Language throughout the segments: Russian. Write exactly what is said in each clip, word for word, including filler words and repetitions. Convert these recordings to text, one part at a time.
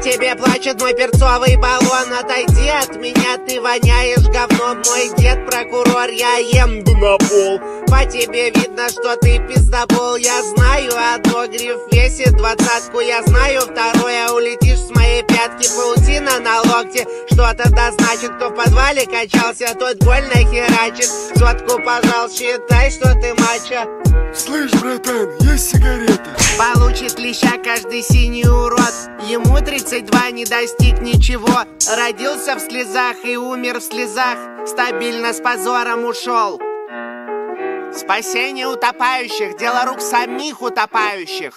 тебе плачет мой перцовый баллон. Отойди от меня, ты воняешь говном. Мой дед прокурор, я ем на пол. По тебе видно, что ты пиздобол. Я знаю, одно гриф весит двадцатку. Я знаю, второе, улетишь с моей пятки. Паутина на локте, что тогда значит? Кто в подвале качался, тот больно херачит. Сотку, пожалуйста, считай, что ты мачо. Слышь, братан, есть сигарета? Получит леща каждый синий урод. Ему тридцать два, не достиг ничего. Родился в слезах и умер в слезах. Стабильно с позором ушел. Спасение утопающих, дело рук самих утопающих.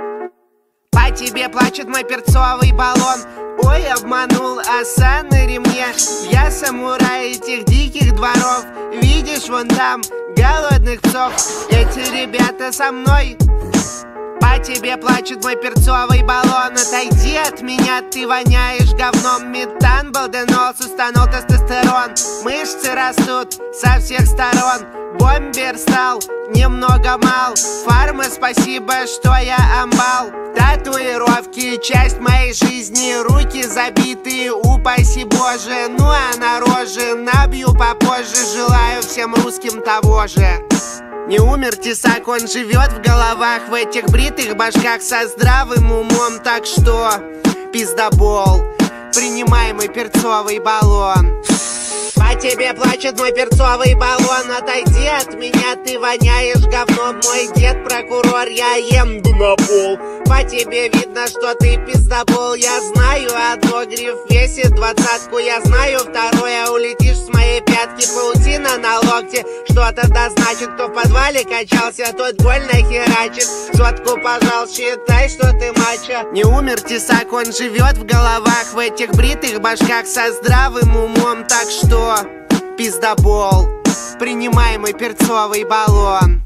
По тебе плачет мой перцовый баллон. Ой, обманул оса на ремне. Я самурай этих диких дворов. Видишь, вон там голодных псов. Эти ребята со мной. По тебе плачет мой перцовый баллон. Отойди от меня, ты воняешь говном. Метан, балденол, сустанол, тестостерон. Мышцы растут со всех сторон. Бомбер стал немного мал. Фарма, спасибо, что я амбал. Татуировки, часть моей жизни. Руки забитые, упаси Боже. Ну а на роже набью попозже. Желаю всем русским того же. Не умер тесак, он живет в головах. В этих бритых башках со здравым умом. Так что, пиздобол, принимай мой перцовый баллон. По тебе плачет мой перцовый баллон. Отойди от меня, ты воняешь говном. Мой дед прокурор, я ем на пол. По тебе видно, что ты пиздобол. Я знаю, одно гриф весит двадцатку. Я знаю, второе, улетишь с моей пятки. Паутина на локте, что тогда значит? Кто в подвале качался, тот больно херачит. Сотку, пожалуйста, считай, что ты мачо. Не умер тесак, он живет в головах. В этих бритых башках со здравым умом. Так что, пиздобол, принимай мой перцовый баллон.